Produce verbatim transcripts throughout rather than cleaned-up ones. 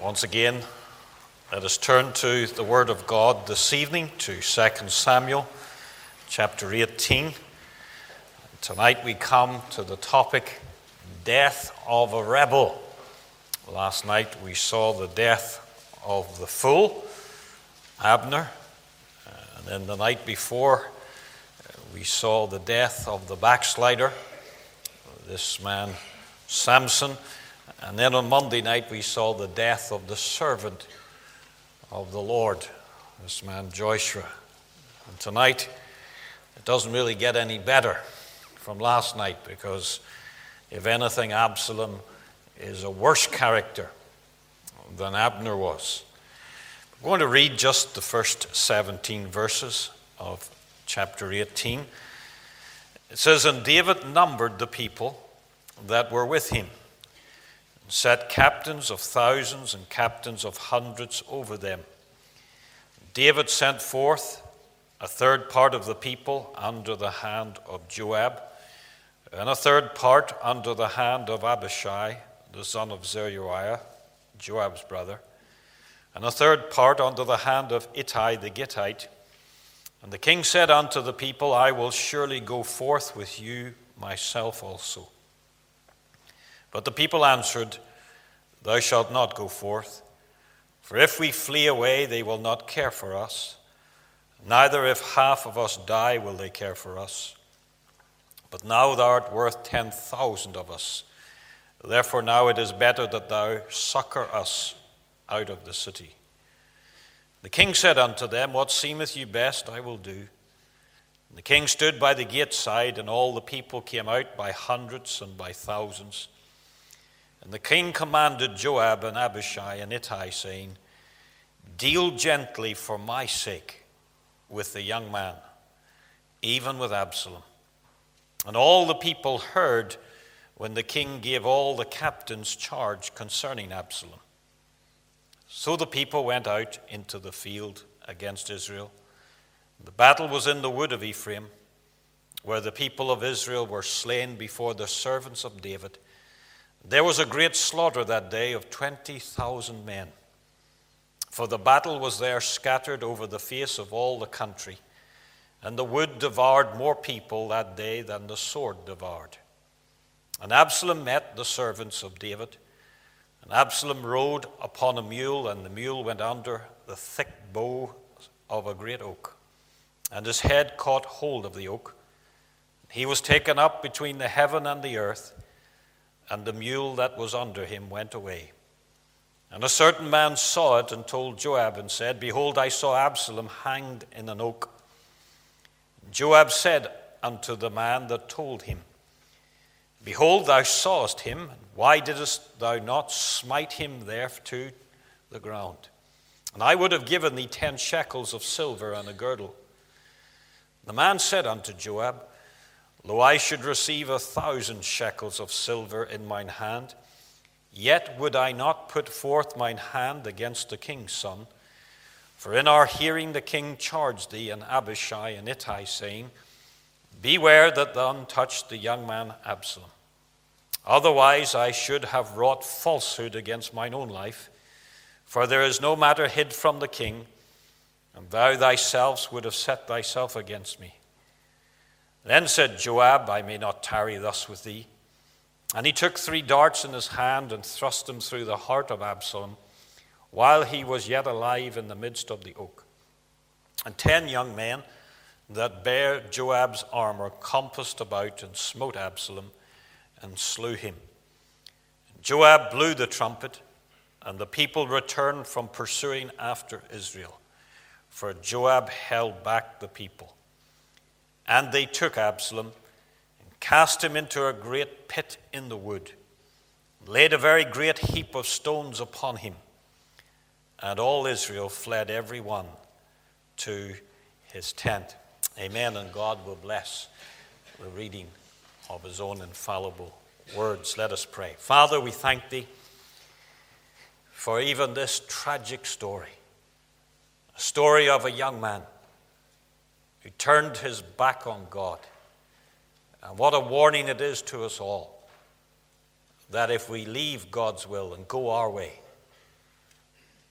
Once again, let us turn to the Word of God this evening, to Second Samuel chapter eighteen. Tonight we come to the topic, death of a rebel. Last night we saw the death of the fool, Abner, and then the night before we saw the death of the backslider, this man Samson. And then on Monday night we saw the death of the servant of the Lord, this man Joshua. And tonight it doesn't really get any better from last night, because if anything, Absalom is a worse character than Abner was. I'm going to read just the first seventeen verses of chapter eighteen. It says, "And David numbered the people that were with him, and set captains of thousands and captains of hundreds over them. David sent forth a third part of the people under the hand of Joab, and a third part under the hand of Abishai, the son of Zeruiah, Joab's brother, and a third part under the hand of Ittai the Gittite. And the king said unto the people, I will surely go forth with you myself also. But the people answered, Thou shalt not go forth, for if we flee away, they will not care for us. Neither if half of us die will they care for us. But now thou art worth ten thousand of us. Therefore now it is better that thou succor us out of the city. The king said unto them, What seemeth you best, I will do. And the king stood by the gate side, and all the people came out by hundreds and by thousands. And the king commanded Joab and Abishai and Ittai, saying, Deal gently for my sake with the young man, even with Absalom. And all the people heard when the king gave all the captains charge concerning Absalom. So the people went out into the field against Israel. The battle was in the wood of Ephraim, where the people of Israel were slain before the servants of David. There was a great slaughter that day of twenty thousand men. For the battle was there scattered over the face of all the country, and the wood devoured more people that day than the sword devoured. And Absalom met the servants of David, and Absalom rode upon a mule, and the mule went under the thick bough of a great oak, and his head caught hold of the oak. He was taken up between the heaven and the earth, and the mule that was under him went away. And a certain man saw it and told Joab and said, Behold, I saw Absalom hanged in an oak. Joab said unto the man that told him, Behold, thou sawest him, why didst thou not smite him there to the ground? And I would have given thee ten shekels of silver and a girdle. The man said unto Joab, Lo, I should receive a thousand shekels of silver in mine hand, yet would I not put forth mine hand against the king's son. For in our hearing the king charged thee and Abishai and Ittai, saying, Beware that thou touch the young man Absalom. Otherwise I should have wrought falsehood against mine own life, for there is no matter hid from the king, and thou thyself would have set thyself against me. Then said Joab, I may not tarry thus with thee. And he took three darts in his hand and thrust them through the heart of Absalom, while he was yet alive in the midst of the oak. And ten young men that bare Joab's armor compassed about and smote Absalom and slew him. And Joab blew the trumpet, and the people returned from pursuing after Israel, for Joab held back the people. And they took Absalom and cast him into a great pit in the wood, laid a very great heap of stones upon him. And all Israel fled every one to his tent. Amen. And God will bless the reading of his own infallible words. Let us pray. Father, we thank thee for even this tragic story, a story of a young man who turned his back on God. And what a warning it is to us all, that if we leave God's will and go our way,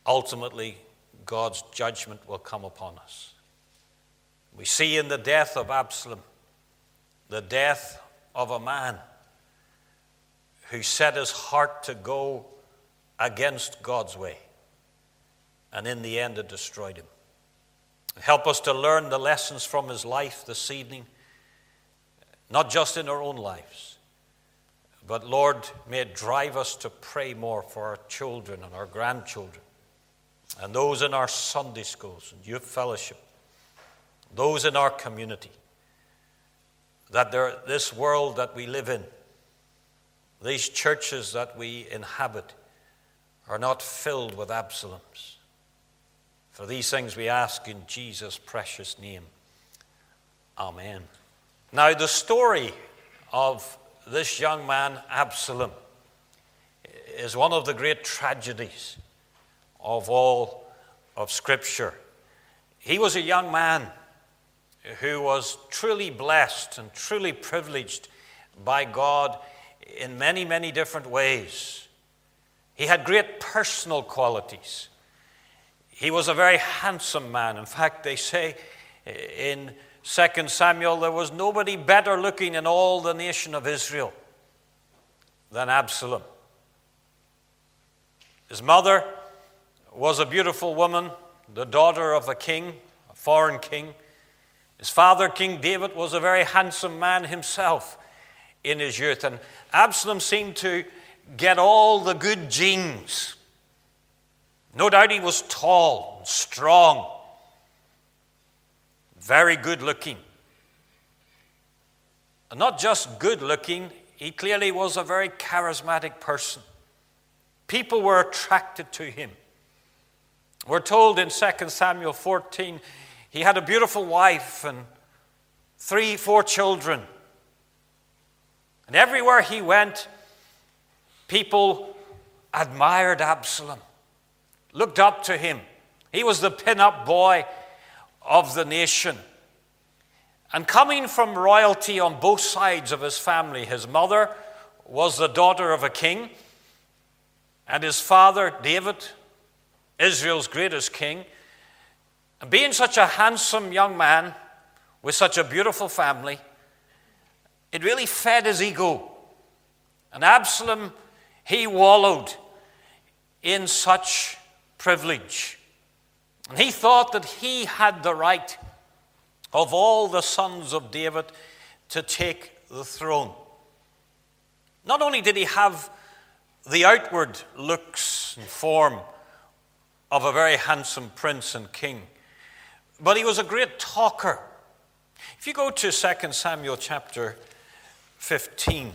ultimately God's judgment will come upon us. We see in the death of Absalom the death of a man who set his heart to go against God's way, and in the end it destroyed him. Help us to learn the lessons from his life this evening, not just in our own lives, but Lord, may it drive us to pray more for our children and our grandchildren, and those in our Sunday schools and youth fellowship, those in our community, that there, this world that we live in, these churches that we inhabit, are not filled with Absaloms. For these things we ask in Jesus' precious name. Amen. Now, the story of this young man, Absalom, is one of the great tragedies of all of Scripture. He was a young man who was truly blessed and truly privileged by God in many, many different ways. He had great personal qualities. He was a very handsome man. In fact, they say in Second Samuel, there was nobody better looking in all the nation of Israel than Absalom. His mother was a beautiful woman, the daughter of a king, a foreign king. His father, King David, was a very handsome man himself in his youth. And Absalom seemed to get all the good genes. No doubt he was tall and strong, very good looking. And not just good looking, he clearly was a very charismatic person. People were attracted to him. We're told in Second Samuel fourteen, he had a beautiful wife and three, four children. And everywhere he went, people admired Absalom, looked up to him. He was the pin-up boy of the nation. And coming from royalty on both sides of his family, his mother was the daughter of a king, and his father, David, Israel's greatest king. And being such a handsome young man with such a beautiful family, it really fed his ego. And Absalom, he wallowed in such privilege. And he thought that he had the right of all the sons of David to take the throne. Not only did he have the outward looks and form of a very handsome prince and king, but he was a great talker. If you go to Second Samuel chapter fifteen,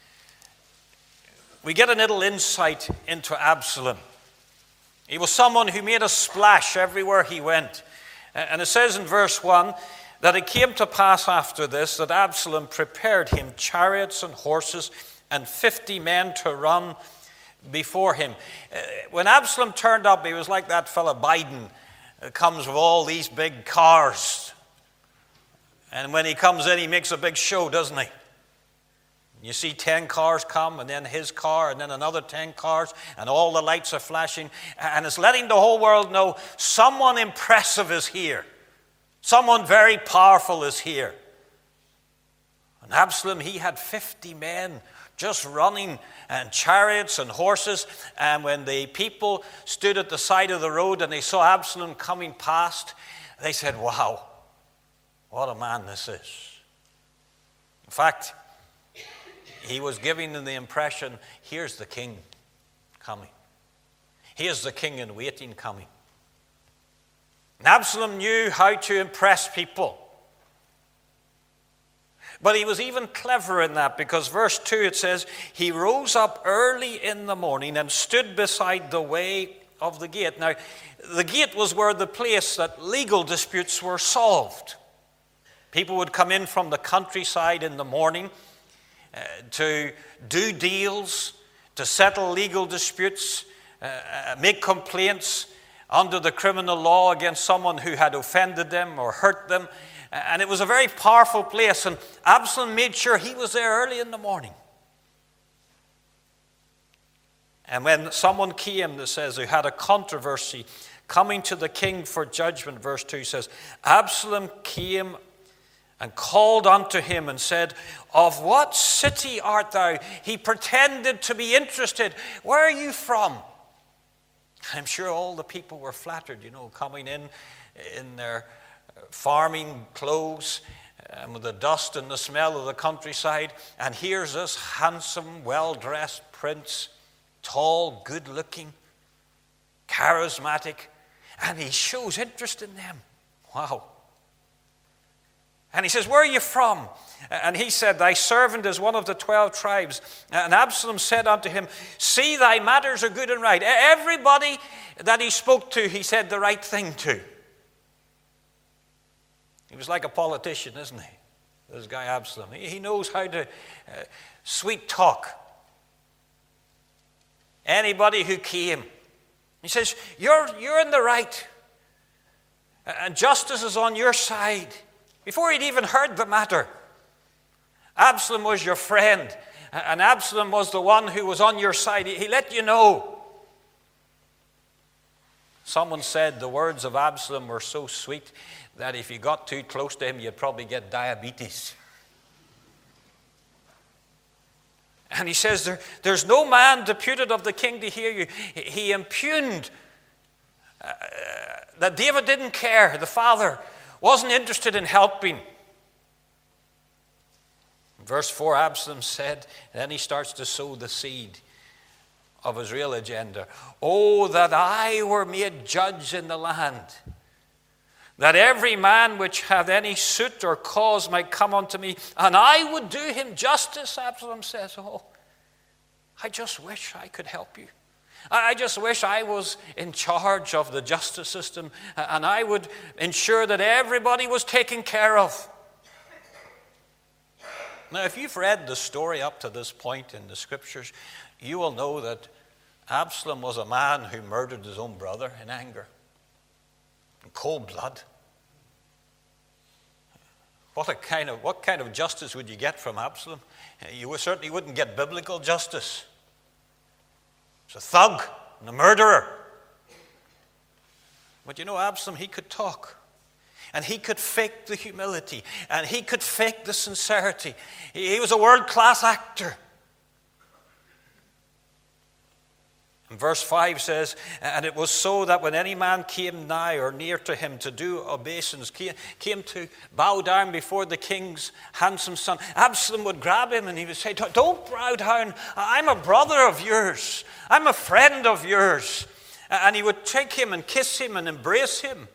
we get a little insight into Absalom. He was someone who made a splash everywhere he went. And it says in verse one that it came to pass after this that Absalom prepared him chariots and horses and fifty men to run before him. When Absalom turned up, he was like that fella Biden, who comes with all these big cars. And when he comes in, he makes a big show, doesn't he? You see ten cars come, and then his car, and then another ten cars, and all the lights are flashing. And it's letting the whole world know someone impressive is here. Someone very powerful is here. And Absalom, he had fifty men just running, and chariots and horses. And when the people stood at the side of the road and they saw Absalom coming past, they said, wow, what a man this is. In fact, he was giving them the impression, here's the king coming. Here's the king in waiting coming. And Absalom knew how to impress people. But he was even clever in that, because verse two, it says, he rose up early in the morning and stood beside the way of the gate. Now, the gate was where the place that legal disputes were solved. People would come in from the countryside in the morning uh, to do deals, to settle legal disputes, uh, make complaints under the criminal law against someone who had offended them or hurt them. And it was a very powerful place. And Absalom made sure he was there early in the morning. And when someone came, that says, who had a controversy, coming to the king for judgment, verse two says, Absalom came and called unto him and said, Of what city art thou? He pretended to be interested. Where are you from? I'm sure all the people were flattered, you know, coming in in their farming clothes and with the dust and the smell of the countryside. And here's this handsome, well-dressed prince, tall, good-looking, charismatic, and he shows interest in them. Wow. And he says, Where are you from? And he said, Thy servant is one of the twelve tribes. And Absalom said unto him, See, thy matters are good and right. Everybody that he spoke to, he said the right thing to. He was like a politician, isn't he? This guy Absalom. He knows how to uh, sweet talk anybody who came. He says, You're, you're in the right. And justice is on your side. Before he'd even heard the matter, Absalom was your friend, and Absalom was the one who was on your side. He let you know. Someone said the words of Absalom were so sweet that if you got too close to him, you'd probably get diabetes. And he says, there, there's no man deputed of the king to hear you. He impugned uh, that David didn't care, the father wasn't interested in helping. Verse four, Absalom said, and then he starts to sow the seed of his real agenda. Oh, that I were made judge in the land, that every man which hath any suit or cause might come unto me, and I would do him justice. Absalom says, oh, I just wish I could help you. I just wish I was in charge of the justice system, and I would ensure that everybody was taken care of. Now, if you've read the story up to this point in the scriptures, you will know that Absalom was a man who murdered his own brother in anger, in cold blood. What a kind of what kind of justice would you get from Absalom? You certainly wouldn't get biblical justice. He's a thug and a murderer. But you know, Absalom, he could talk. And he could fake the humility. And he could fake the sincerity. He, he was a world-class actor. And verse five says, and it was so that when any man came nigh or near to him to do obeisance, came, came to bow down before the king's handsome son, Absalom would grab him and he would say, don't bow down, I'm a brother of yours, I'm a friend of yours. And he would take him and kiss him and embrace him.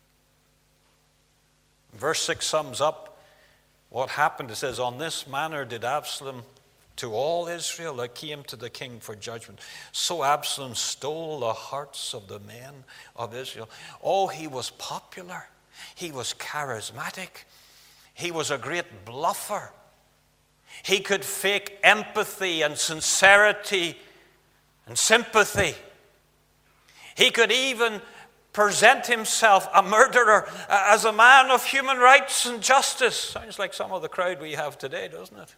Verse six sums up what happened. It says, on this manner did Absalom to all Israel that came to the king for judgment. So Absalom stole the hearts of the men of Israel. Oh, he was popular. He was charismatic. He was a great bluffer. He could fake empathy and sincerity and sympathy. He could even present himself, a murderer, as a man of human rights and justice. Sounds like some of the crowd we have today, doesn't it?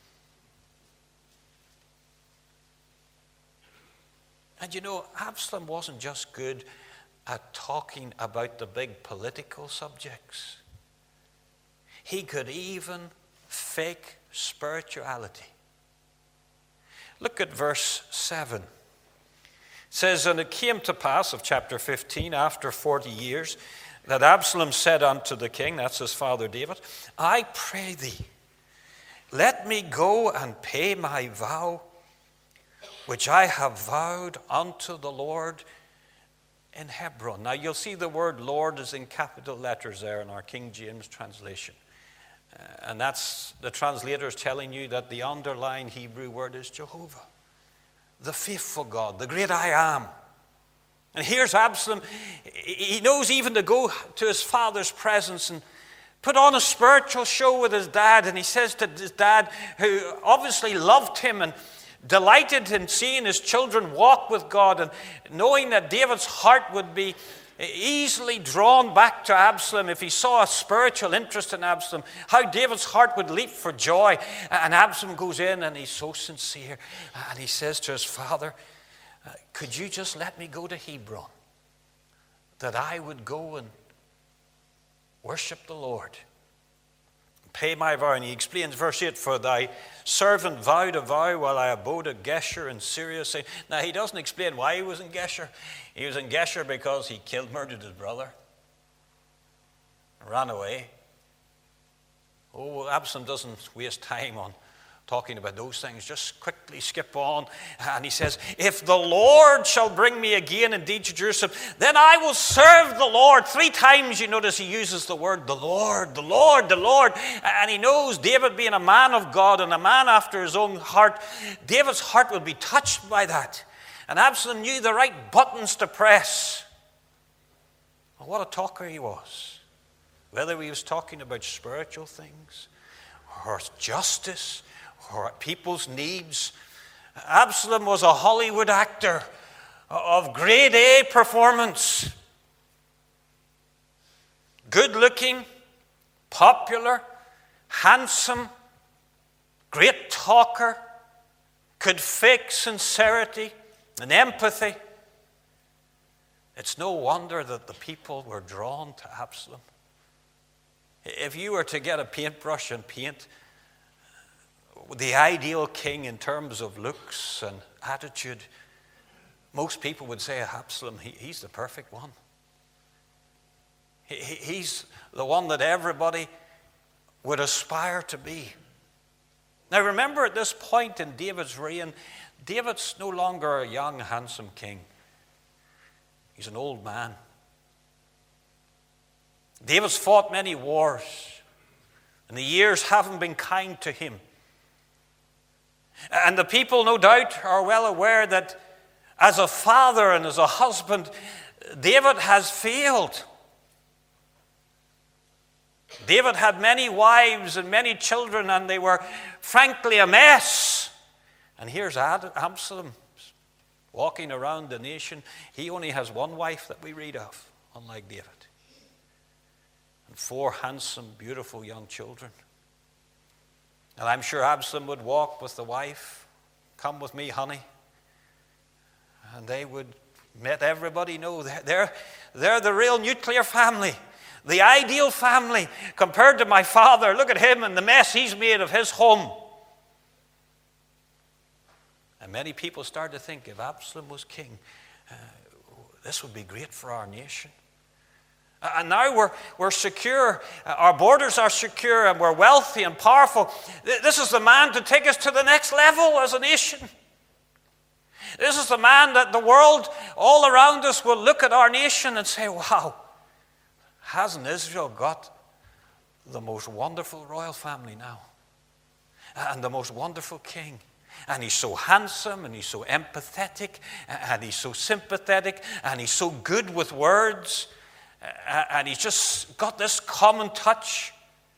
And you know, Absalom wasn't just good at talking about the big political subjects. He could even fake spirituality. Look at verse seven. It says, and it came to pass, of chapter fifteen, after forty years, that Absalom said unto the king, that's his father David, I pray thee, let me go and pay my vow, which I have vowed unto the Lord in Hebron. Now you'll see the word Lord is in capital letters there in our King James translation. Uh, and that's the translators telling you that the underlying Hebrew word is Jehovah, the faithful God, the great I am. And here's Absalom. He knows even to go to his father's presence and put on a spiritual show with his dad. And he says to his dad, who obviously loved him and delighted in seeing his children walk with God, and knowing that David's heart would be easily drawn back to Absalom if he saw a spiritual interest in Absalom, how David's heart would leap for joy. And Absalom goes in and he's so sincere, and he says to his father, Uh, could you just let me go to Hebron, that I would go and worship the Lord, pay my vow? And he explains, verse eight, for thy servant vowed a vow while I abode at Geshur in Syria. Saying, now he doesn't explain why he was in Geshur. He was in Geshur because he killed, murdered his brother, ran away. Oh, Absalom doesn't waste time on talking about those things. Just quickly skip on. And he says, if the Lord shall bring me again indeed to Jerusalem, then I will serve the Lord. Three times you notice he uses the word the Lord, the Lord, the Lord. And he knows, David being a man of God and a man after his own heart, David's heart would be touched by that. And Absalom knew the right buttons to press. Well, what a talker he was. Whether he was talking about spiritual things or justice or people's needs. Absalom was a Hollywood actor of grade A performance. Good looking, popular, handsome, great talker, could fake sincerity and empathy. It's no wonder that the people were drawn to Absalom. If you were to get a paintbrush and paint the ideal king in terms of looks and attitude, most people would say Absalom, he, he's the perfect one. He, he's the one that everybody would aspire to be. Now remember, at this point in David's reign, David's no longer a young, handsome king. He's an old man. David's fought many wars, and the years haven't been kind to him. And the people, no doubt, are well aware that as a father and as a husband, David has failed. David had many wives and many children, and they were frankly a mess. And here's Absalom walking around the nation. He only has one wife that we read of, unlike David. And four handsome, beautiful young children. And I'm sure Absalom would walk with the wife, come with me, honey. And they would let everybody know they're, they're the real nuclear family, the ideal family compared to my father. Look at him and the mess he's made of his home. And many people started to think if Absalom was king, uh, this would be great for our nation. And now we're, we're secure, our borders are secure, and we're wealthy and powerful. This is the man to take us to the next level as a nation. This is the man that the world all around us will look at our nation and say, wow, hasn't Israel got the most wonderful royal family now? And the most wonderful king? And he's so handsome, and he's so empathetic, and he's so sympathetic, and he's so good with words. And he's just got this common touch.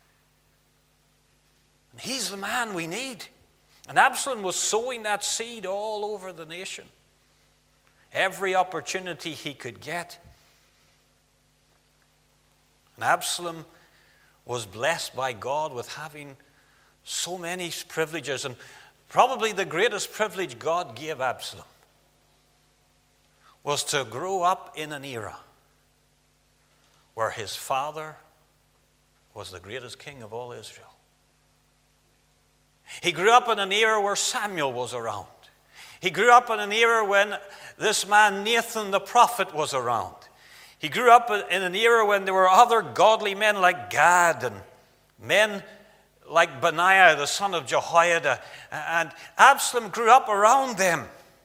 And he's the man we need. And Absalom was sowing that seed all over the nation. Every opportunity he could get. And Absalom was blessed by God with having so many privileges. And probably the greatest privilege God gave Absalom was to grow up in an era where his father was the greatest king of all Israel. He grew up in an era where Samuel was around. He grew up in an era when this man Nathan the prophet was around. He grew up in an era when there were other godly men like Gad and men like Benaiah, the son of Jehoiada. And Absalom grew up around them.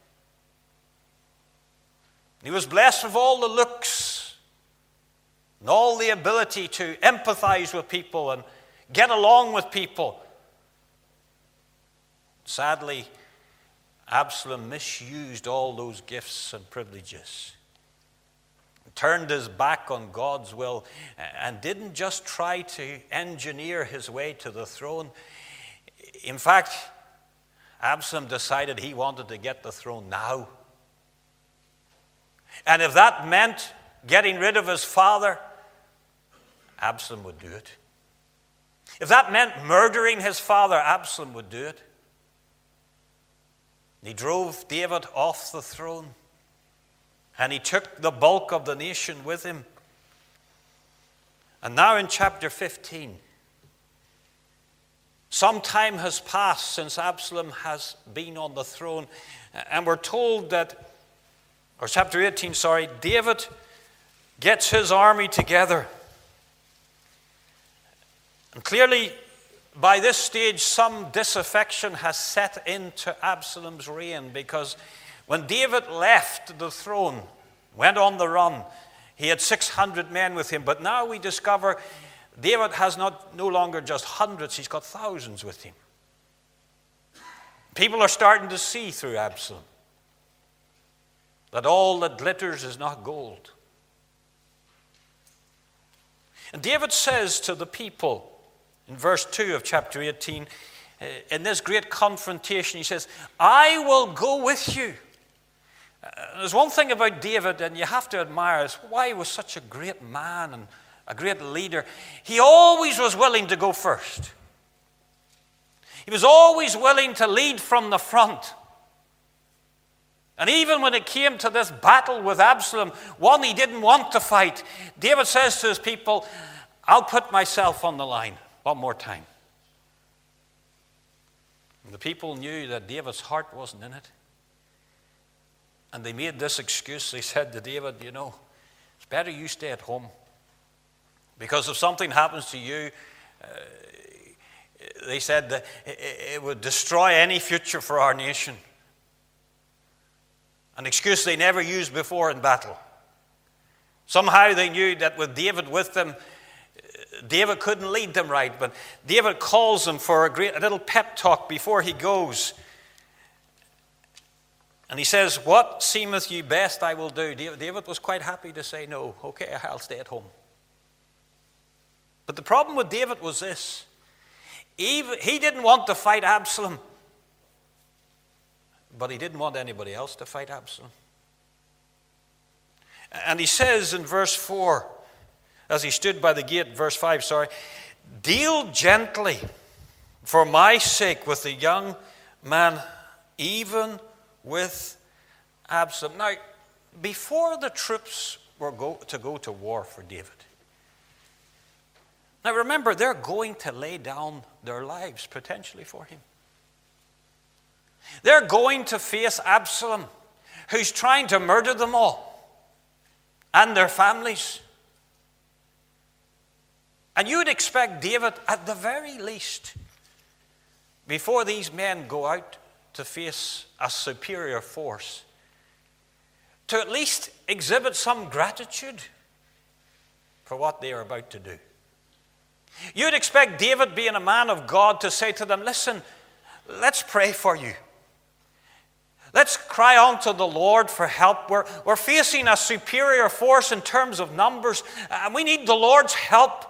He was blessed with all the looks and all the ability to empathize with people and get along with people. Sadly, Absalom misused all those gifts and privileges, turned his back on God's will, and didn't just try to engineer his way to the throne. In fact, Absalom decided he wanted to get the throne now. And if that meant getting rid of his father, Absalom would do it. If that meant murdering his father, Absalom would do it. He drove David off the throne, and he took the bulk of the nation with him. And now in chapter fifteen, some time has passed since Absalom has been on the throne, and we're told that, or chapter eighteen, sorry, David gets his army together. And clearly, by this stage, some disaffection has set into Absalom's reign, because when David left the throne, went on the run, he had six hundred men with him. But now we discover David has not no longer just hundreds, he's got thousands with him. People are starting to see through Absalom that all that glitters is not gold. And David says to the people in verse two of chapter eighteen, in this great confrontation, he says, I will go with you. Uh, there's one thing about David, and you have to admire, is why he was such a great man and a great leader. He always was willing to go first. He was always willing to lead from the front. And even when it came to this battle with Absalom, one he didn't want to fight, David says to his people, I'll put myself on the line one more time. And the people knew that David's heart wasn't in it. And they made this excuse. They said to David, you know, it's better you stay at home. Because if something happens to you, uh, they said that it would destroy any future for our nation. An excuse they never used before in battle. Somehow they knew that with David with them, David couldn't lead them right. But David calls them for a, great, a little pep talk before he goes. And he says, what seemeth you best I will do. David was quite happy to say, no, okay, I'll stay at home. But the problem with David was this. Even, he didn't want to fight Absalom. But he didn't want anybody else to fight Absalom. And he says in verse four, as he stood by the gate, verse five, sorry, deal gently for my sake with the young man, even with Absalom. Now, before the troops were go, to go to war for David, now remember, they're going to lay down their lives potentially for him. They're going to face Absalom, who's trying to murder them all and their families. And you would expect David, at the very least, before these men go out to face a superior force, to at least exhibit some gratitude for what they are about to do. You'd expect David, being a man of God, to say to them, listen, let's pray for you. Let's cry on to the Lord for help. We're, we're facing a superior force in terms of numbers, and we need the Lord's help.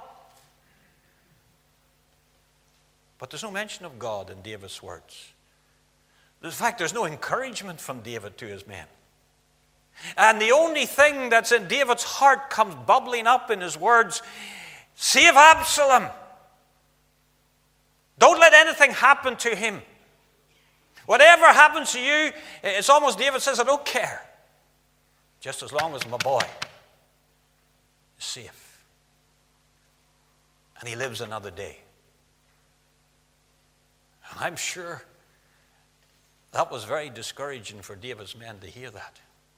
But there's no mention of God in David's words. In fact, there's no encouragement from David to his men. And the only thing that's in David's heart comes bubbling up in his words, save Absalom. Don't let anything happen to him. Whatever happens to you, it's almost David says, I don't care. Just as long as my boy is safe. And he lives another day. And I'm sure that was very discouraging for David's men to hear that.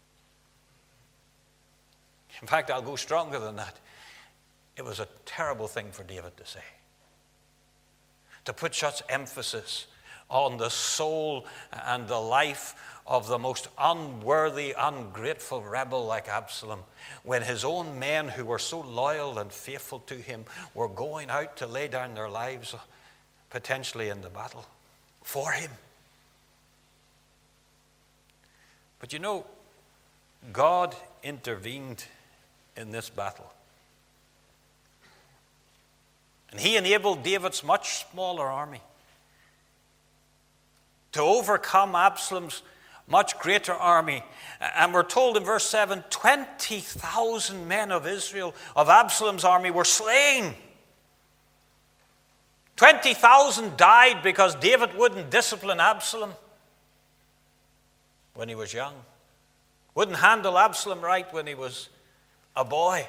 In fact, I'll go stronger than that. It was a terrible thing for David to say. To put such emphasis on the soul and the life of the most unworthy, ungrateful rebel like Absalom, when his own men who were so loyal and faithful to him were going out to lay down their lives potentially in the battle for him. But you know, God intervened in this battle. And he enabled David's much smaller army to overcome Absalom's much greater army. And we're told in verse seven, twenty thousand men of Israel, of Absalom's army, were slain. twenty thousand died because David wouldn't discipline Absalom. when he was young. Wouldn't handle Absalom right when he was a boy.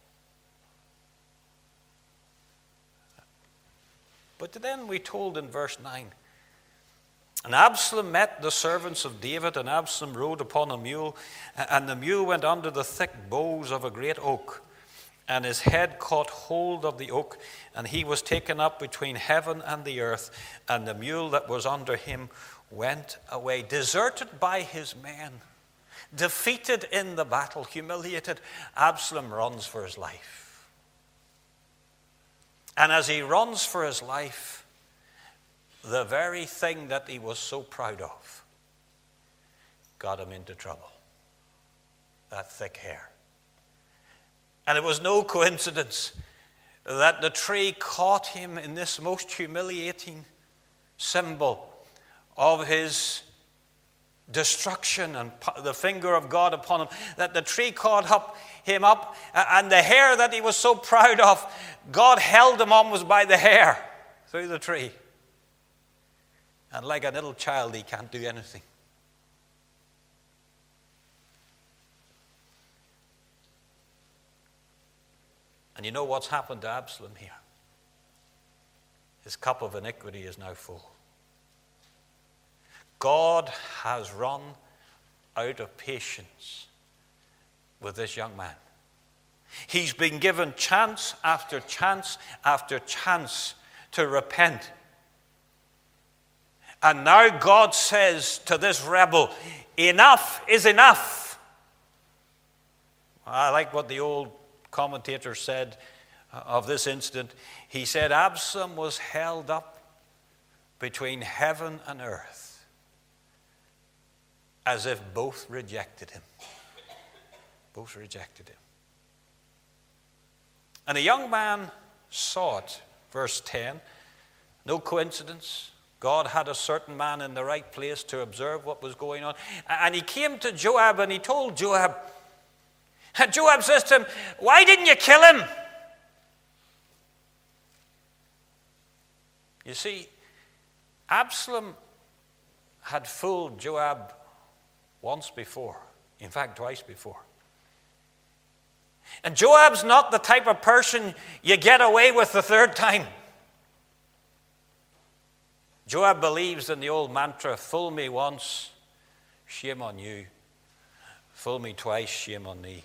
But then we told in verse nine, and Absalom met the servants of David, and Absalom rode upon a mule, and the mule went under the thick boughs of a great oak, and his head caught hold of the oak, and he was taken up between heaven and the earth, and the mule that was under him went away. Deserted by his men, defeated in the battle, humiliated, Absalom runs for his life. And as he runs for his life, the very thing that he was so proud of got him into trouble. That thick hair. And it was no coincidence that the tree caught him in this most humiliating symbol of his destruction and the finger of God upon him, that the tree caught up him up, and the hair that he was so proud of, God held him almost by the hair through the tree. And like a little child, he can't do anything. And you know what's happened to Absalom here? His cup of iniquity is now full. God has run out of patience with this young man. He's been given chance after chance after chance to repent. And now God says to this rebel, enough is enough. I like what the old commentator said of this incident. He said, Absalom was held up between heaven and earth, as if both rejected him. Both rejected him. And the young man saw it. Verse ten. No coincidence. God had a certain man in the right place to observe what was going on. And he came to Joab and he told Joab. And Joab says to him, why didn't you kill him? You see, Absalom had fooled Joab once before. In fact, twice before. And Joab's not the type of person you get away with the third time. Joab believes in the old mantra, fool me once, shame on you. Fool me twice, shame on thee.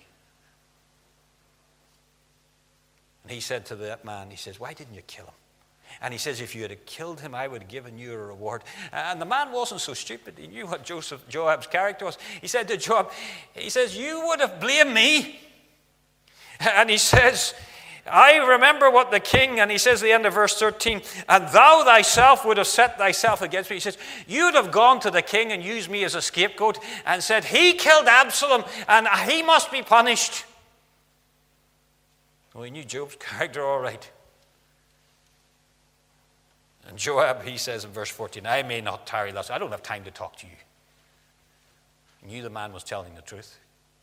And he said to that man, he says, why didn't you kill him? And he says, if you had killed him, I would have given you a reward. And the man wasn't so stupid. He knew what Joseph, Joab's character was. He said to Joab, he says, you would have blamed me. And he says, I remember what the king, and he says at the end of verse thirteen, and thou thyself would have set thyself against me. He says, you'd have gone to the king and used me as a scapegoat and said, he killed Absalom and he must be punished. Well, he knew Job's character all right. And Joab, he says in verse fourteen, I may not tarry thus. I don't have time to talk to you. He knew the man was telling the truth.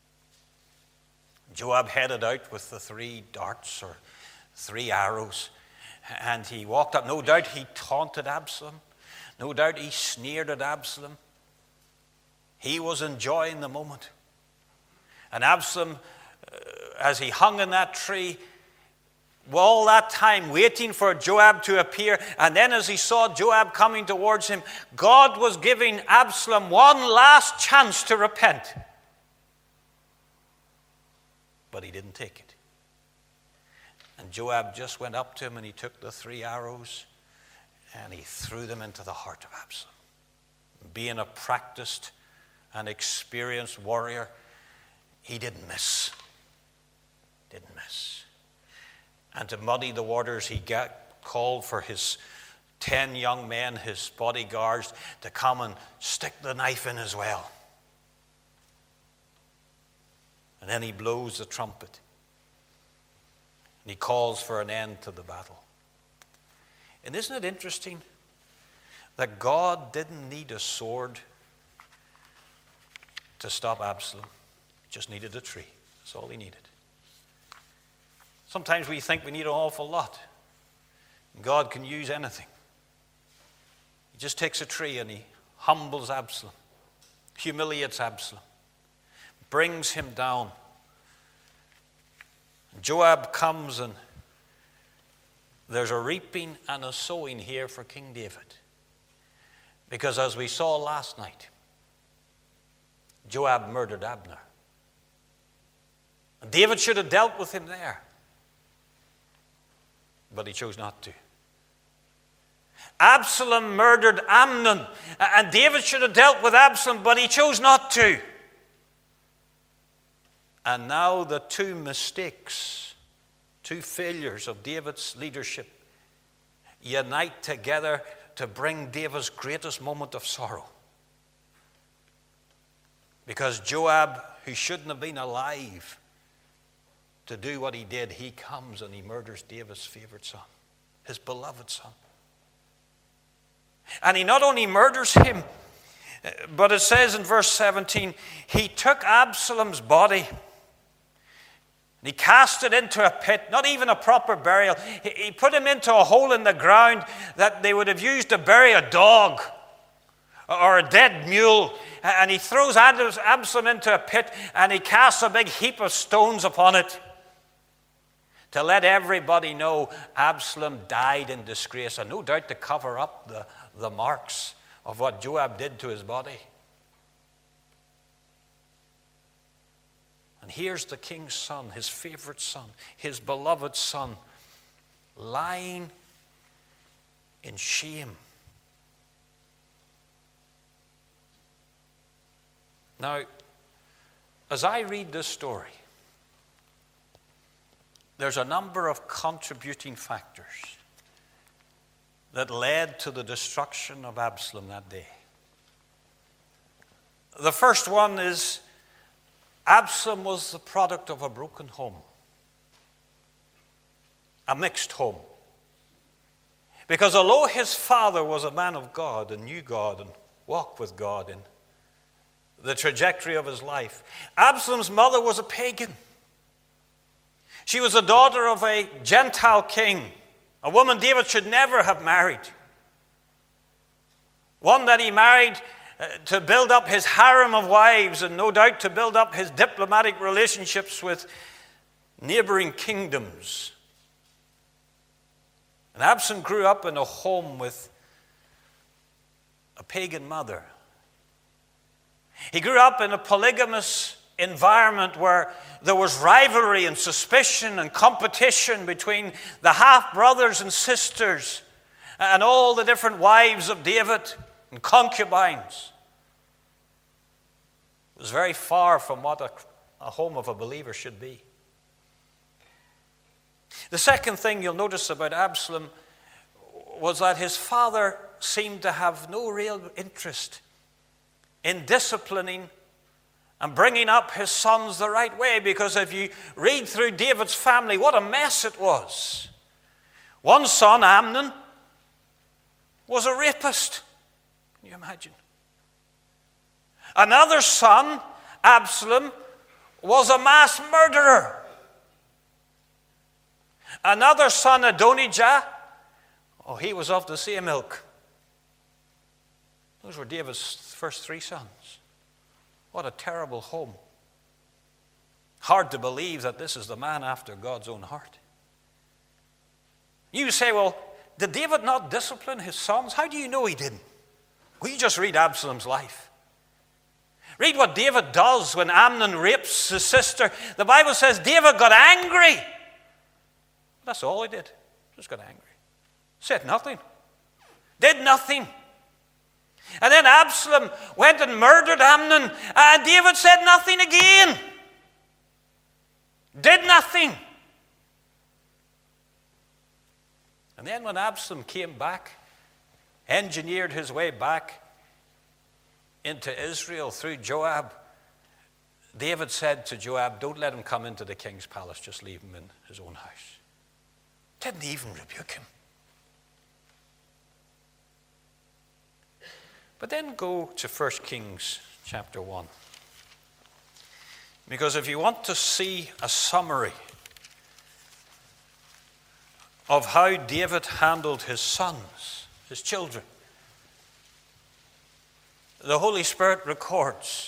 Joab headed out with the three darts or three arrows, and he walked up. No doubt he taunted Absalom. No doubt he sneered at Absalom. He was enjoying the moment. And Absalom, uh, as he hung in that tree, all that time waiting for Joab to appear, and then as he saw Joab coming towards him, God was giving Absalom one last chance to repent. But he didn't take it. And Joab just went up to him and he took the three arrows and he threw them into the heart of Absalom. Being a practiced and experienced warrior, he didn't miss. Didn't miss. And to muddy the waters, he got called for his ten young men, his bodyguards, to come and stick the knife in as well. And then he blows the trumpet. And he calls for an end to the battle. And isn't it interesting that God didn't need a sword to stop Absalom? He just needed a tree. That's all he needed. Sometimes we think we need an awful lot. God can use anything. He just takes a tree and he humbles Absalom. humiliates Absalom, brings him down. Joab comes, and there's a reaping and a sowing here for King David. Because as we saw last night, Joab murdered Abner. And David should have dealt with him there, but he chose not to. Absalom murdered Amnon, and David should have dealt with Absalom, but he chose not to. And now the two mistakes, two failures of David's leadership unite together to bring David's greatest moment of sorrow. Because Joab, who shouldn't have been alive to do what he did, he comes and he murders David's favorite son, his beloved son. And he not only murders him, but it says in verse seventeen, he took Absalom's body and he cast it into a pit, not even a proper burial. He put him into a hole in the ground that they would have used to bury a dog or a dead mule. And he throws Absalom into a pit, and he casts a big heap of stones upon it to let everybody know Absalom died in disgrace, and no doubt to cover up the, the marks of what Joab did to his body. And here's the king's son, his favorite son, his beloved son, lying in shame. Now, as I read this story, there's a number of contributing factors that led to the destruction of Absalom that day. The first one is Absalom was the product of a broken home, a mixed home. Because although his father was a man of God and knew God and walked with God in the trajectory of his life, Absalom's mother was a pagan. She was the daughter of a Gentile king, a woman David should never have married. One that he married to build up his harem of wives, and no doubt to build up his diplomatic relationships with neighboring kingdoms. And Absalom grew up in a home with a pagan mother. He grew up in a polygamous environment where there was rivalry and suspicion and competition between the half-brothers and sisters and all the different wives of David and concubines. It was very far from what a, a home of a believer should be. The second thing you'll notice about Absalom was that his father seemed to have no real interest in disciplining and bringing up his sons the right way, because if you read through David's family, what a mess it was. One son, Amnon, was a rapist. Can you imagine? Another son, Absalom, was a mass murderer. Another son, Adonijah, oh, he was of the same ilk. Those were David's first three sons. What a terrible home. Hard to believe that this is the man after God's own heart. You say, well, did David not discipline his sons? How do you know he didn't? Well, you just read Absalom's life. Read what David does when Amnon rapes his sister. The Bible says David got angry. That's all he did. Just got angry. Said nothing. Did nothing. And then Absalom went and murdered Amnon, and David said nothing again. Did nothing. And then when Absalom came back, engineered his way back into Israel through Joab, David said to Joab, don't let him come into the king's palace, just leave him in his own house. Didn't even rebuke him. But then go to First Kings chapter one. Because if you want to see a summary of how David handled his sons, his children, the Holy Spirit records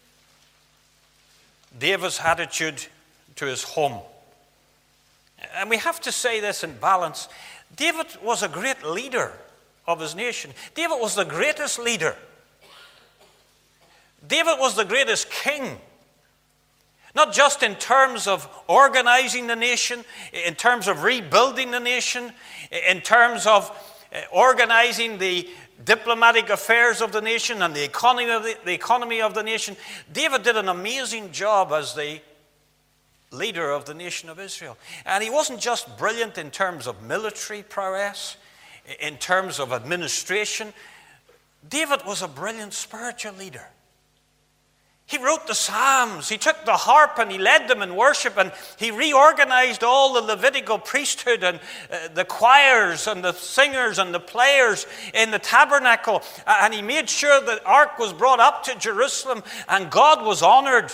David's attitude to his home. And we have to say this in balance. David was a great leader of his nation. David was the greatest leader. David was the greatest king. Not just in terms of organizing the nation, in terms of rebuilding the nation, in terms of organizing the diplomatic affairs of the nation and the economy of the, the economy of the nation. David did an amazing job as the leader of the nation of Israel. And he wasn't just brilliant in terms of military prowess, in terms of administration. David was a brilliant spiritual leader. He wrote the Psalms. He took the harp and he led them in worship, and he reorganized all the Levitical priesthood and uh, the choirs and the singers and the players in the tabernacle. And he made sure that the ark was brought up to Jerusalem and God was honored.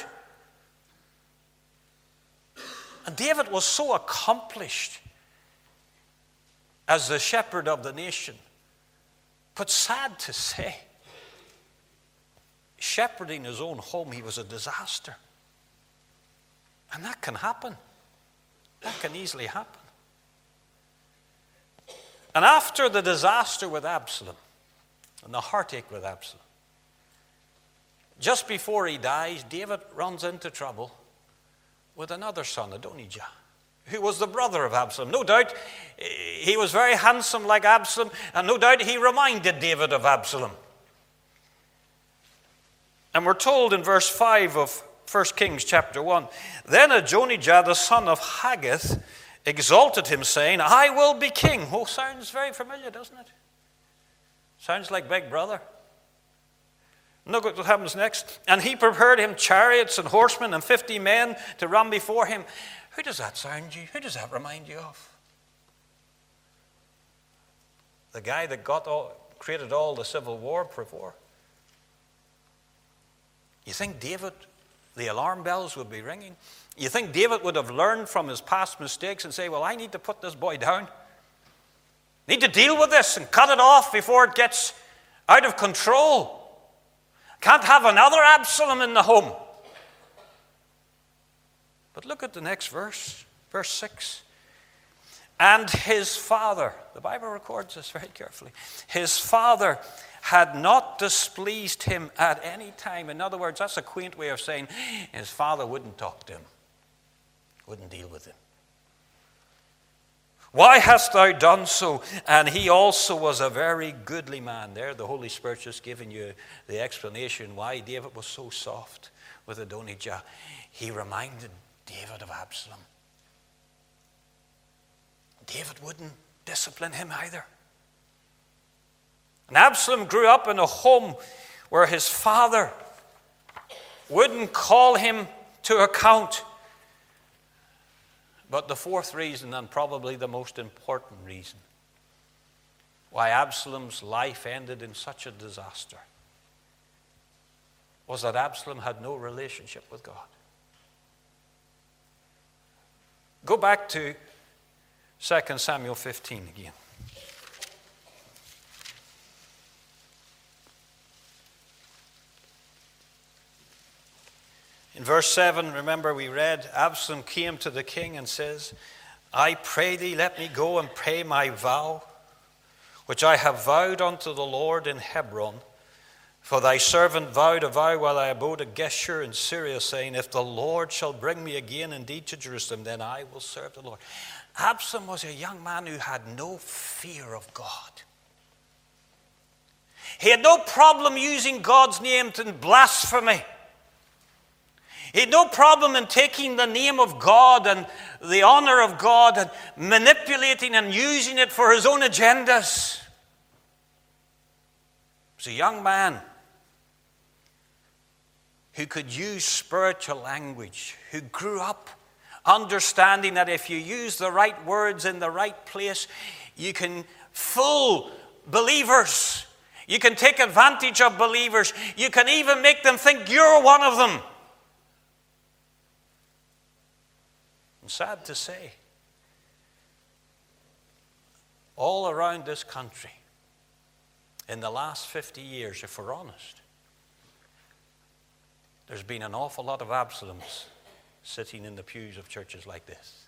And David was so accomplished as the shepherd of the nation. But sad to say, shepherding his own home, he was a disaster. And that can happen. That can easily happen. And after the disaster with Absalom, and the heartache with Absalom, just before he dies, David runs into trouble with another son, Adonijah, who was the brother of Absalom. No doubt he was very handsome like Absalom, and no doubt he reminded David of Absalom. And we're told in verse five of First Kings chapter one, then Adonijah, the son of Haggith, exalted him, saying, I will be king. Oh, sounds very familiar, doesn't it? Sounds like Big Brother. Look what happens next. And he prepared him chariots and horsemen and fifty men to run before him. Who does that sound you? Who does that remind you of? The guy that got all, created all the civil war before. You think David, the alarm bells would be ringing? You think David would have learned from his past mistakes and say, well, I need to put this boy down. Need to deal with this and cut it off before it gets out of control. Can't have another Absalom in the home. But look at the next verse, verse six. And his father, the Bible records this very carefully, his father had not displeased him at any time. In other words, that's a quaint way of saying his father wouldn't talk to him, wouldn't deal with him. Why hast thou done so? And he also was a very goodly man. There, the Holy Spirit's just giving you the explanation why David was so soft with Adonijah. He reminded David of Absalom. David wouldn't discipline him either. And Absalom grew up in a home where his father wouldn't call him to account. But the fourth reason, and probably the most important reason, why Absalom's life ended in such a disaster, was that Absalom had no relationship with God. Go back to Second Samuel fifteen again. In verse seven, remember we read, Absalom came to the king and says, I pray thee, let me go and pay my vow, which I have vowed unto the Lord in Hebron. For thy servant vowed a vow while I abode at Geshur in Syria, saying, if the Lord shall bring me again indeed to Jerusalem, then I will serve the Lord. Absalom was a young man who had no fear of God. He had no problem using God's name in blasphemy. He had no problem in taking the name of God and the honor of God and manipulating and using it for his own agendas. He was a young man who could use spiritual language, who grew up understanding that if you use the right words in the right place, you can fool believers. You can take advantage of believers. You can even make them think you're one of them. And sad to say, all around this country, in the last fifty years, if we're honest, there's been an awful lot of Absaloms sitting in the pews of churches like this,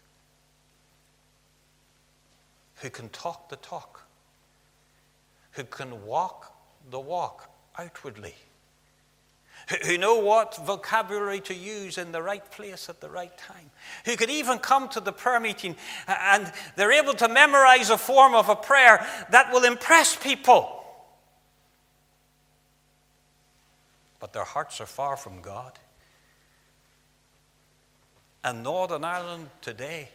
who can talk the talk, who can walk the walk outwardly, who, who know what vocabulary to use in the right place at the right time, who could even come to the prayer meeting and they're able to memorize a form of a prayer that will impress people. But their hearts are far from God. And Northern Ireland today,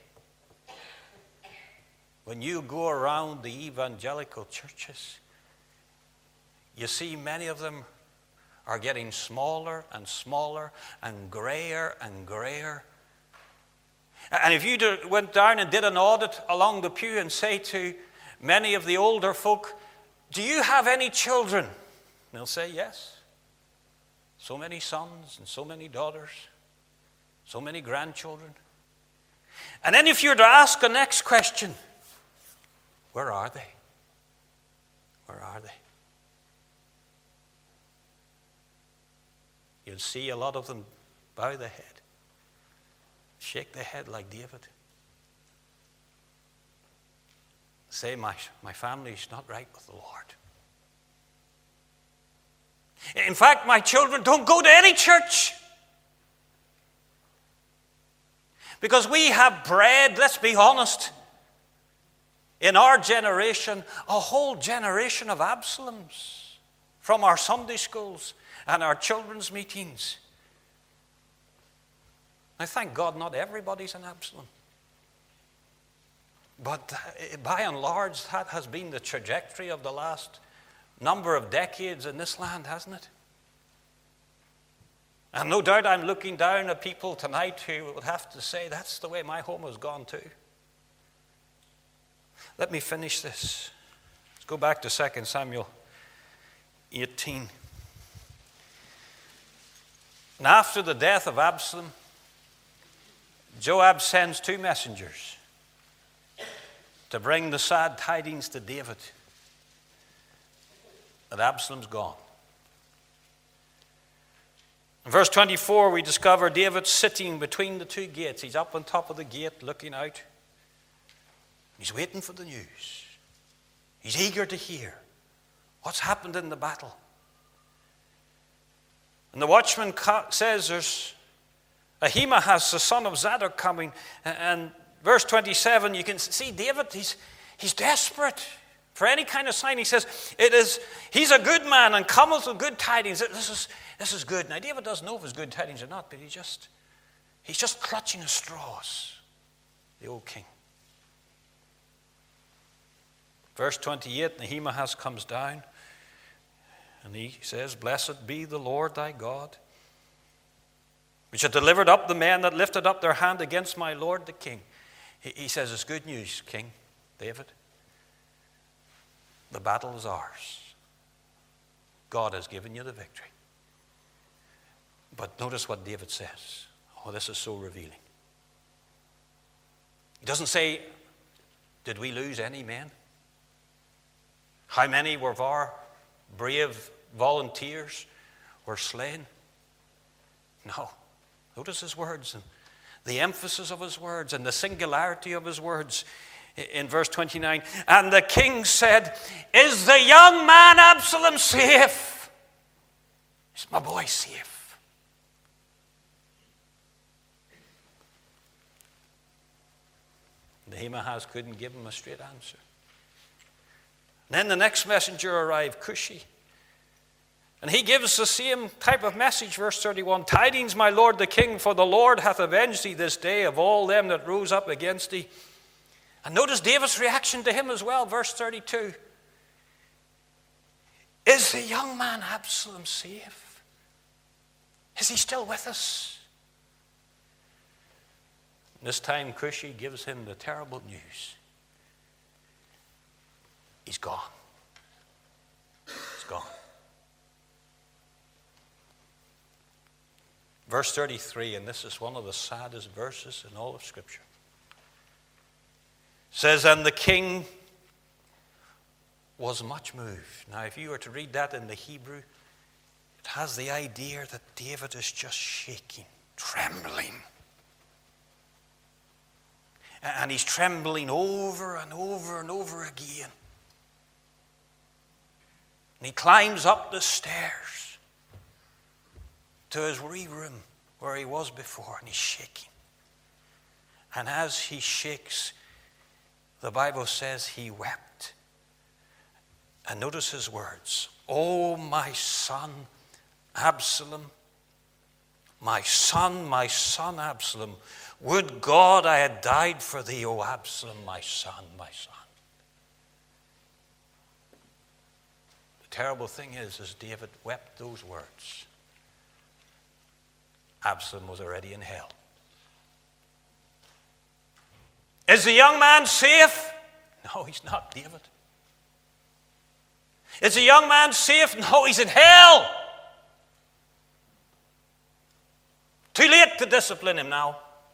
when you go around the evangelical churches, you see many of them are getting smaller and smaller and grayer and grayer. And if you went down and did an audit along the pew and say to many of the older folk, do you have any children? And they'll say yes. So many sons and so many daughters, so many grandchildren. And then if you were to ask the next question, where are they? Where are they? You'll see a lot of them bow the head, shake the head like David. Say, my, my family's not right with the Lord. In fact, my children don't go to any church. Because we have bred, let's be honest, in our generation, a whole generation of Absaloms from our Sunday schools and our children's meetings. Now, thank God not everybody's an Absalom. But by and large, that has been the trajectory of the last number of decades in this land, hasn't it? And no doubt I'm looking down at people tonight who would have to say, that's the way my home has gone too. Let me finish this. Let's go back to Second Samuel eighteen. And after the death of Absalom, Joab sends two messengers to bring the sad tidings to David that Absalom's gone. In verse twenty-four, we discover David sitting between the two gates. He's up on top of the gate looking out. He's waiting for the news. He's eager to hear what's happened in the battle. And the watchman says there's Ahimaaz, the son of Zadok, coming. And verse twenty-seven, you can see David, he's, he's desperate for any kind of sign. He says, "It is, he's a good man and cometh with good tidings." This is, this is good. Now, David doesn't know if it's good tidings or not, but he just, he's just clutching at straws, the old king. Verse twenty-eight, Ahimaaz comes down and he says, "Blessed be the Lord thy God, which hath delivered up the men that lifted up their hand against my lord the king." He, he says, it's good news, King David. The battle is ours. God has given you the victory. But notice what David says. Oh, this is so revealing. He doesn't say, did we lose any men? How many of our brave volunteers were slain? No. Notice his words and the emphasis of his words and the singularity of his words in verse twenty-nine. And the king said, "Is the young man Absalom safe?" Is my boy safe? Ahimaaz couldn't give him a straight answer. Then the next messenger arrived, Cushi. And he gives the same type of message, verse thirty-one. "Tidings, my lord the king, for the Lord hath avenged thee this day of all them that rose up against thee." And notice David's reaction to him as well, verse thirty-two. "Is the young man Absalom safe? Is he still with us?" And this time Cushi gives him the terrible news. He's gone. He's gone. Verse thirty-three, and this is one of the saddest verses in all of Scripture, says, "And the king was much moved." Now, if you were to read that in the Hebrew, it has the idea that David is just shaking, trembling. And he's trembling over and over and over again. And he climbs up the stairs to his wee room where he was before, and he's shaking. And as he shakes, the Bible says he wept. And notice his words, "Oh, my son Absalom, my son, my son Absalom, would God I had died for thee, O Absalom, my son, my son." The terrible thing is, as David wept those words, Absalom was already in hell. Is the young man safe? No, he's not, David. Is the young man safe? No, he's in hell. Too late to discipline him now.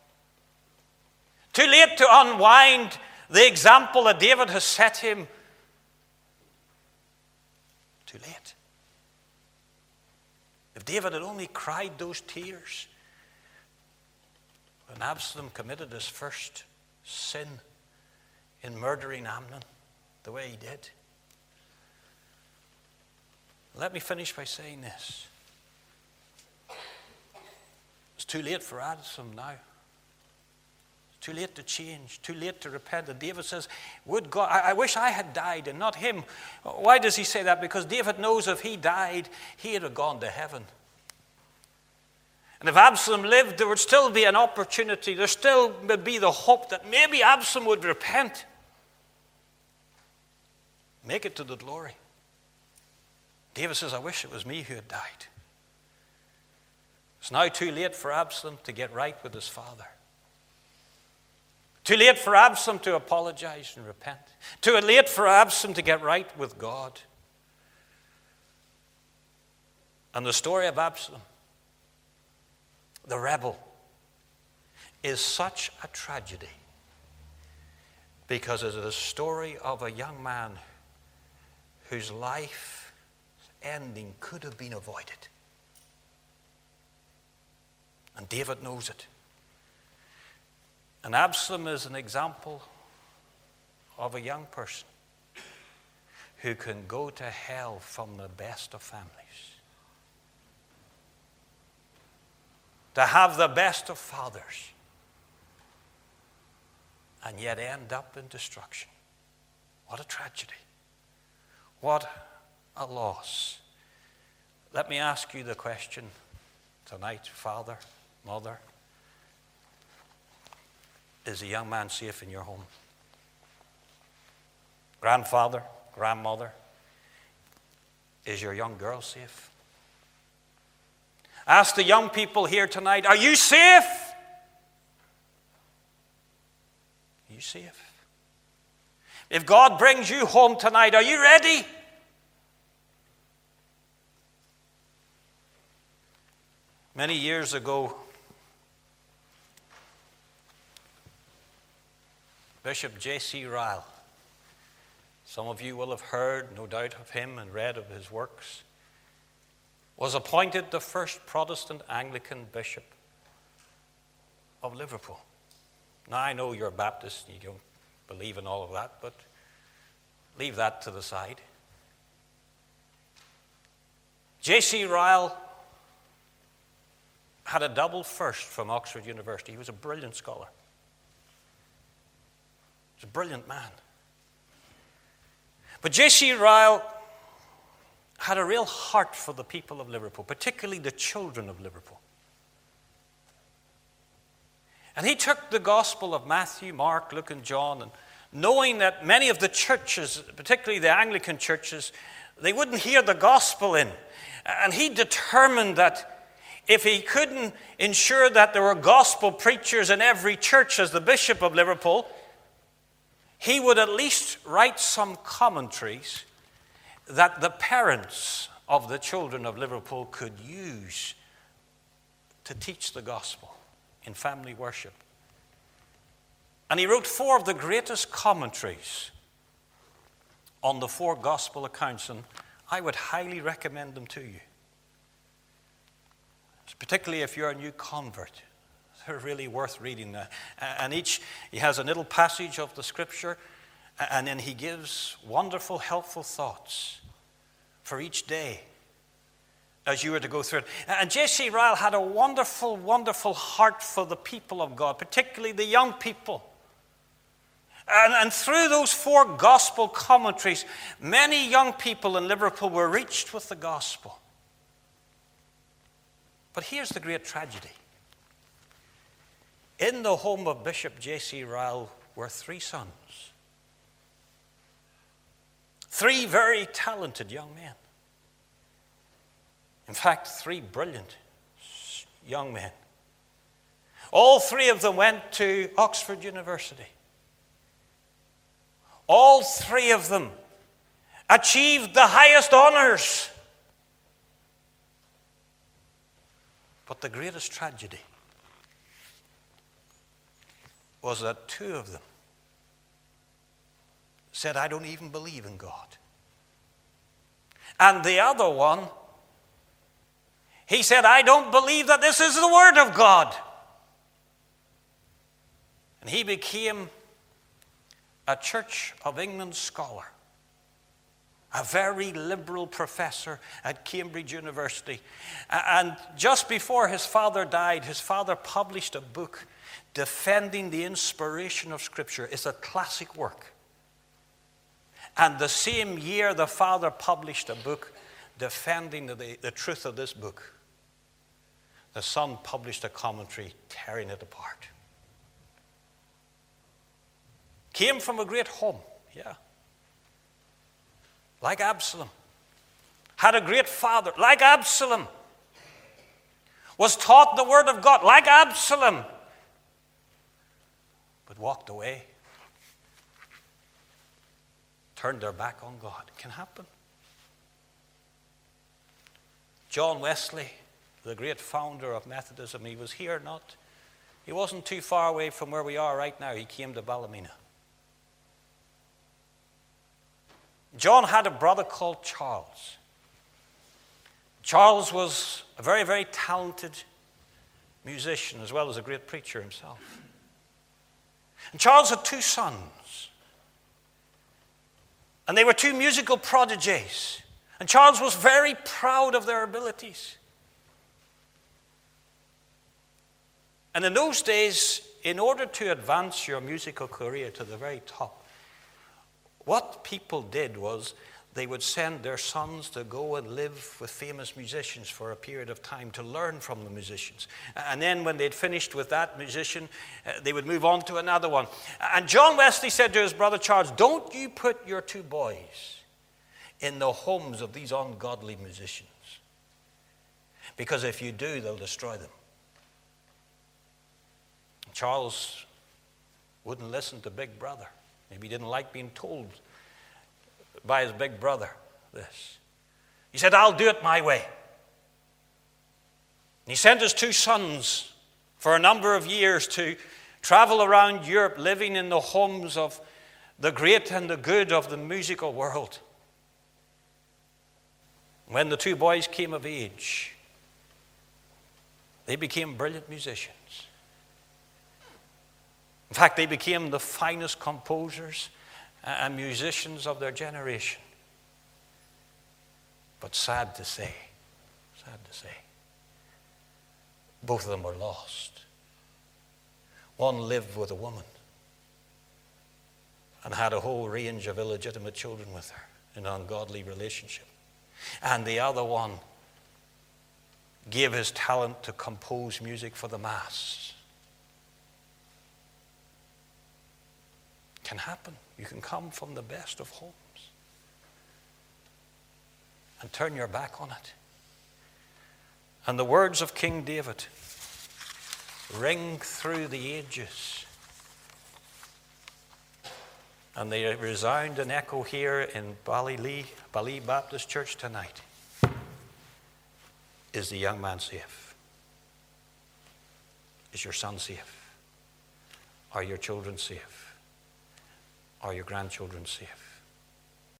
Too late to unwind the example that David has set him. Too late. If David had only cried those tears when Absalom committed his first sin in murdering Amnon the way he did. Let me finish by saying this. It's too late for Absalom now. It's too late to change, too late to repent. And David says, "Would God, I, I wish I had died and not him." Why does he say that? Because David knows if he died, he'd have gone to heaven. And if Absalom lived, there would still be an opportunity. There still would be the hope that maybe Absalom would repent. Make it to the glory. David says, "I wish it was me who had died." It's now too late for Absalom to get right with his father. Too late for Absalom to apologize and repent. Too late for Absalom to get right with God. And the story of Absalom, the rebel, is such a tragedy because it is a story of a young man whose life ending could have been avoided. And David knows it. And Absalom is an example of a young person who can go to hell from the best of families. To have the best of fathers and yet end up in destruction. What a tragedy. What a loss. Let me ask you the question tonight, father, mother. Is a young man safe in your home? Grandfather, grandmother, is your young girl safe? Ask the young people here tonight, are you safe? Are you safe? If God brings you home tonight, are you ready? Many years ago, Bishop J C Ryle, some of you will have heard, no doubt, of him and read of his works, was appointed the first Protestant Anglican bishop of Liverpool. Now, I know you're Baptist, you don't believe in all of that, but leave that to the side. J C Ryle had a double first from Oxford University. He was a brilliant scholar. He was a brilliant man. But J C Ryle had a real heart for the people of Liverpool, particularly the children of Liverpool. And he took the gospel of Matthew, Mark, Luke, and John, and knowing that many of the churches, particularly the Anglican churches, they wouldn't hear the gospel in. And he determined that if he couldn't ensure that there were gospel preachers in every church as the Bishop of Liverpool, he would at least write some commentaries that the parents of the children of Liverpool could use to teach the gospel in family worship. And he wrote four of the greatest commentaries on the four gospel accounts, and I would highly recommend them to you. particularly if you're a new convert. They're really worth reading. And each, he has a little passage of the Scripture, and then he gives wonderful, helpful thoughts for each day as you were to go through it. And J C Ryle had a wonderful, wonderful heart for the people of God, particularly the young people. And, and through those four gospel commentaries, many young people in Liverpool were reached with the gospel. But here's the great tragedy. In the home of Bishop J C Ryle were three sons. Three very talented young men. In fact, three brilliant young men. All three of them went to Oxford University. All three of them achieved the highest honors. But the greatest tragedy was that two of them said, I don't even believe in God. And the other one, he said, I don't believe that this is the Word of God. And he became a Church of England scholar, a very liberal professor at Cambridge University. And just before his father died, his father published a book defending the inspiration of Scripture. It's a classic work. And the same year the father published a book defending the, the truth of this book, the son published a commentary tearing it apart. Came from a great home, yeah. Like Absalom. Had a great father, like Absalom. Was taught the Word of God, like Absalom. But walked away. Turned their back on God. It can happen. John Wesley, the great founder of Methodism, he was here not. He wasn't too far away from where we are right now. He came to Ballymena. John had a brother called Charles. Charles was a very, very talented musician as well as a great preacher himself. And Charles had two sons. And they were two musical prodigies. And Charles was very proud of their abilities. And in those days, in order to advance your musical career to the very top, what people did was they would send their sons to go and live with famous musicians for a period of time to learn from the musicians. And then when they'd finished with that musician, uh, they would move on to another one. And John Wesley said to his brother Charles, don't you put your two boys in the homes of these ungodly musicians. Because if you do, they'll destroy them. Charles wouldn't listen to Big Brother. Maybe he didn't like being told by his big brother this. He said, I'll do it my way. And he sent his two sons for a number of years to travel around Europe, living in the homes of the great and the good of the musical world. When the two boys came of age, they became brilliant musicians. In fact, they became the finest composers and musicians of their generation. But sad to say, sad to say, both of them were lost. One lived with a woman and had a whole range of illegitimate children with her in an ungodly relationship. And the other one gave his talent to compose music for the mass. Can happen. You can come from the best of homes and turn your back on it. And the words of King David ring through the ages. And they resound and echo here in Ballylee, Ballylee Baptist Church tonight. Is the young man safe? Is your son safe? Are your children safe? Are your grandchildren safe?